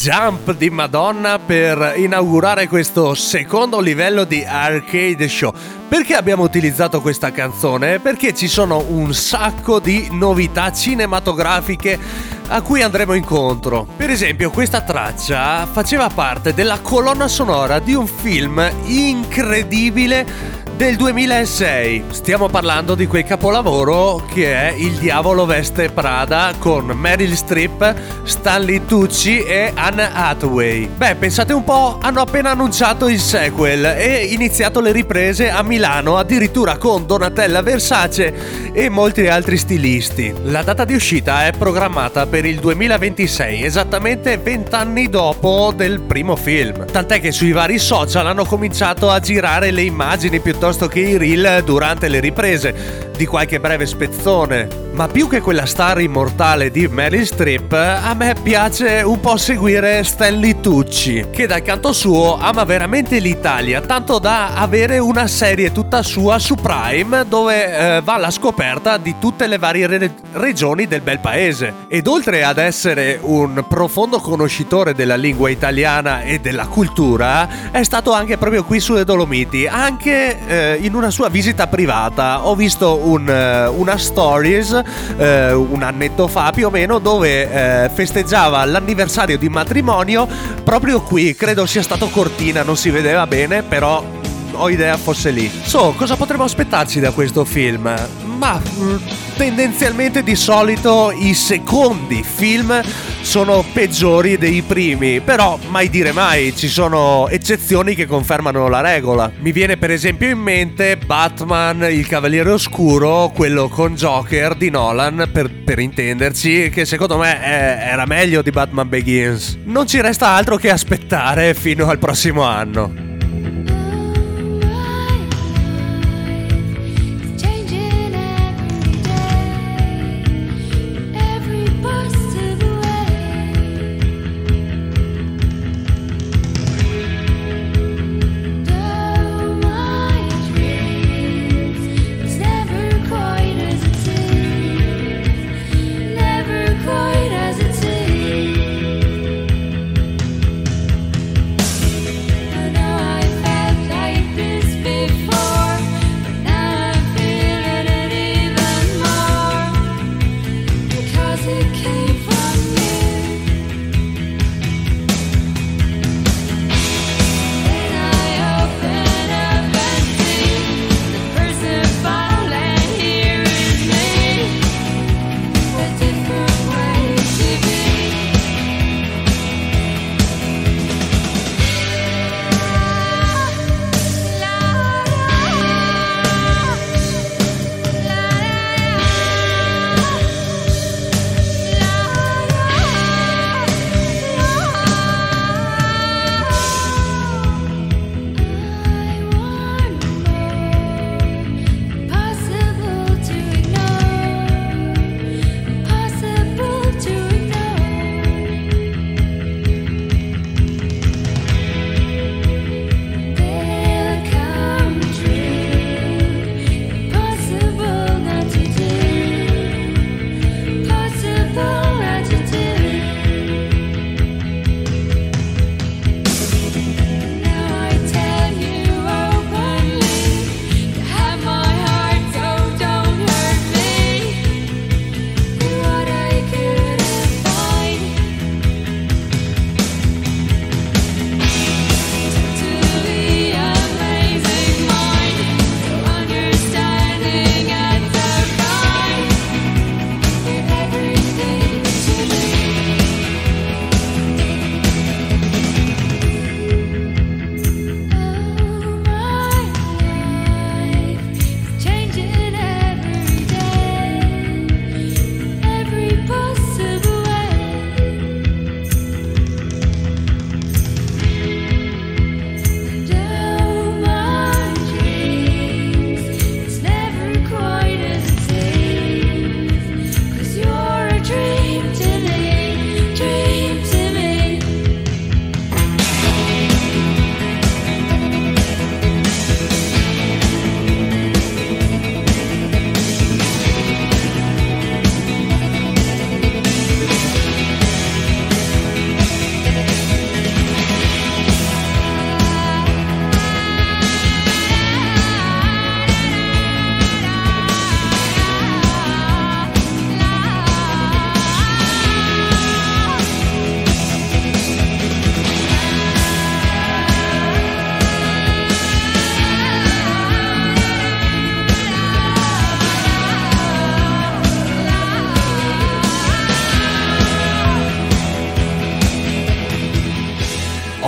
jump di Madonna per inaugurare questo secondo livello di Arcade Show. Perché abbiamo utilizzato questa canzone? Perché ci sono un sacco di novità cinematografiche a cui andremo incontro. Per esempio, questa traccia faceva parte della colonna sonora di un film incredibile del 2006. Stiamo parlando di quel capolavoro che è Il diavolo veste Prada, con Meryl Streep, Stanley Tucci e Anne Hathaway. Beh, pensate un po', hanno appena annunciato il sequel e iniziato le riprese a Milano, addirittura con Donatella Versace e molti altri stilisti. La data di uscita è programmata per il 2026, esattamente 20 anni dopo del primo film. Tant'è che sui vari social hanno cominciato a girare le immagini piuttosto che i reel durante le riprese di qualche breve spezzone. Ma più che quella star immortale di Meryl Streep, a me piace un po' seguire Stanley Tucci, che dal canto suo ama veramente l'Italia, tanto da avere una serie tutta sua su Prime dove va alla scoperta di tutte le varie regioni del bel paese. Ed oltre ad essere un profondo conoscitore della lingua italiana e della cultura, è stato anche proprio qui sulle Dolomiti, anche in una sua visita privata. Ho visto una stories un annetto fa più o meno, dove festeggiava l'anniversario di matrimonio proprio qui. Credo sia stato Cortina, non si vedeva bene, però ho idea fosse lì. Cosa potremmo aspettarci da questo film? Ma tendenzialmente di solito i secondi film sono peggiori dei primi, però mai dire mai, ci sono eccezioni che confermano la regola. Mi viene per esempio in mente Batman, il Cavaliere Oscuro, quello con Joker di Nolan, per intenderci, che secondo me era meglio di Batman Begins. Non ci resta altro che aspettare fino al prossimo anno. I know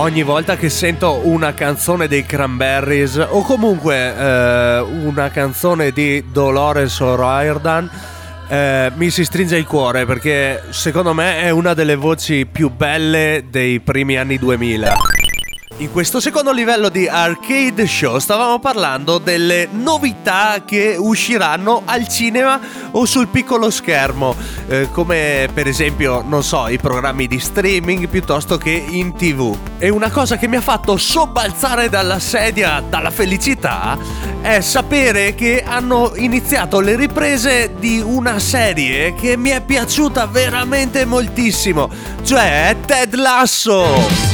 Ogni volta che sento una canzone dei Cranberries o comunque una canzone di Dolores O'Riordan, mi si stringe il cuore, perché secondo me è una delle voci più belle dei primi anni 2000. In questo secondo livello di Arcade Show stavamo parlando delle novità che usciranno al cinema o sul piccolo schermo, come per esempio, non so, i programmi di streaming piuttosto che in TV. E una cosa che mi ha fatto sobbalzare dalla sedia dalla felicità è sapere che hanno iniziato le riprese di una serie che mi è piaciuta veramente moltissimo, cioè Ted Lasso.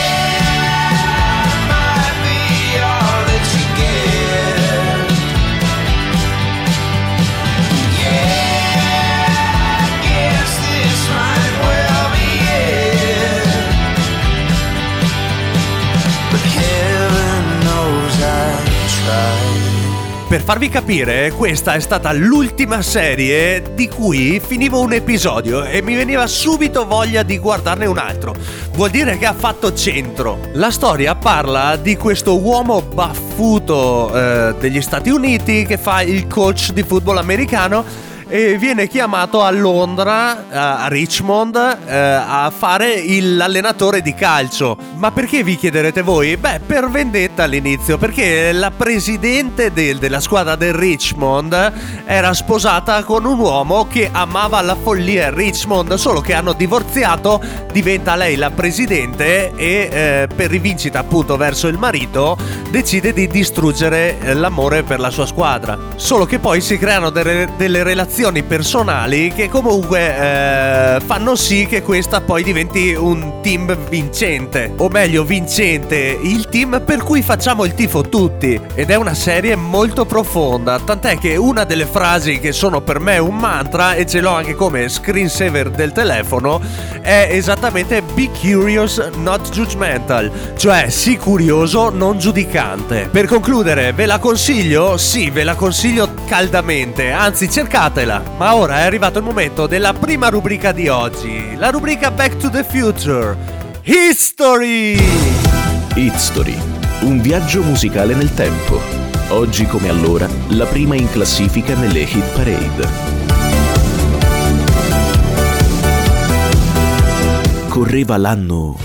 Per farvi capire, questa è stata l'ultima serie di cui finivo un episodio e mi veniva subito voglia di guardarne un altro. Vuol dire che ha fatto centro. La storia parla di questo uomo baffuto degli Stati Uniti che fa il coach di football americano e viene chiamato a Londra, a Richmond, a fare l'allenatore di calcio. Ma perché, vi chiederete voi? Beh, per vendetta all'inizio, perché la presidente della squadra del Richmond era sposata con un uomo che amava la follia Richmond, solo che hanno divorziato, diventa lei la presidente e per rivincita appunto verso il marito decide di distruggere l'amore per la sua squadra. Solo che poi si creano delle relazioni personali che comunque fanno sì che questa poi diventi un team vincente, o meglio vincente, il team per cui facciamo il tifo tutti. Ed è una serie molto profonda, tant'è che una delle frasi che sono per me un mantra, e ce l'ho anche come screensaver del telefono, è esattamente be curious not judgmental, cioè sii curioso non giudicante. Per concludere, ve la consiglio? Sì, ve la consiglio caldamente, anzi cercatela. Ma ora è arrivato il momento della prima rubrica di oggi, la rubrica Back to the Future, History! History, un viaggio musicale nel tempo. Oggi come allora, la prima in classifica nelle hit parade. Correva l'anno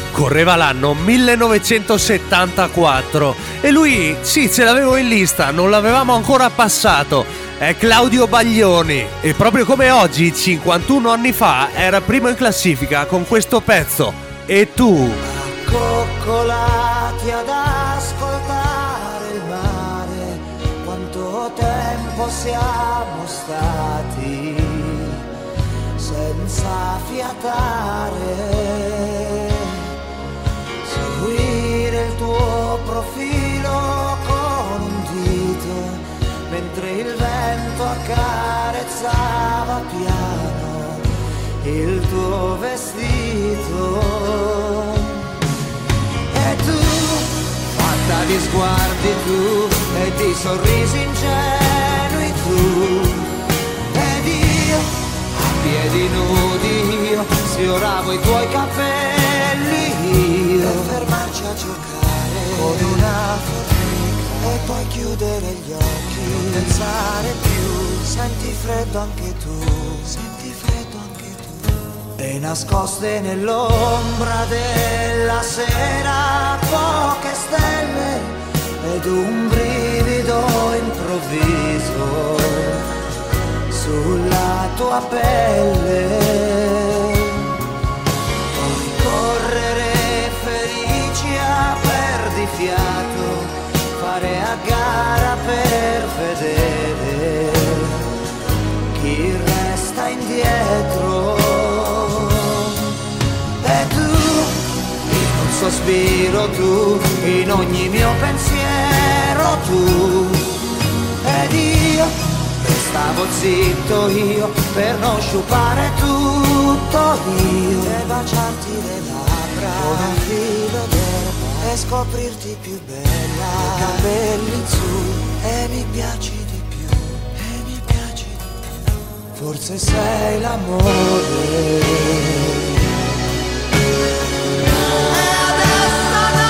1974 e lui, sì, ce l'avevo in lista, non l'avevamo ancora passato. È Claudio Baglioni e proprio come oggi, 51 anni fa, era primo in classifica con questo pezzo. E tu? Accoccolati ad ascoltare il mare, quanto tempo siamo stati senza fiatare, seguire il tuo profilo con un dito mentre il vento accarezzava piano il tuo vestito. E tu, fatta di sguardi tu e di sorrisi ingenui tu, ed io, a piedi nudi io, sfioravo i tuoi capelli io, per fermarci a giocare con una formica e poi chiudere gli occhi, non pensare più, senti freddo anche tu, senti freddo anche tu. E nascoste nell'ombra della sera poche stelle ed un brivido improvviso sulla tua pelle. Poi correre felici a perdifiato, fare a gara per vedere chi resta indietro. E tu, in un sospiro tu, in ogni mio pensiero tu, ed io restavo zitto io per non sciupare tutto io, e baciarti le labbra come un filo d'erba e scoprirti più bella, i capelli in su, e mi piaci di più, e mi piaci di più, forse sei l'amore. E adesso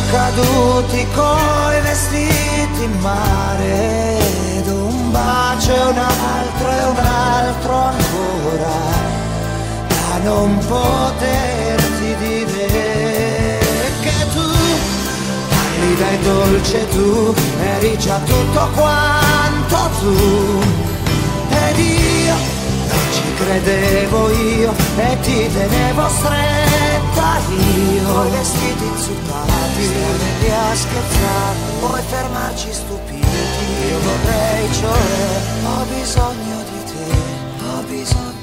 caduti coi vestiti in mare, ed un bacio e un altro ancora, da non poterti dire che tu parli dai dolce, tu eri già tutto quanto tu, ed io non ci credevo io e ti tenevo stretta io, coi vestiti inzuppati, starmi a scherzare, poi fermarci stupiti. Io vorrei, cioè, ho bisogno di te, ho bisogno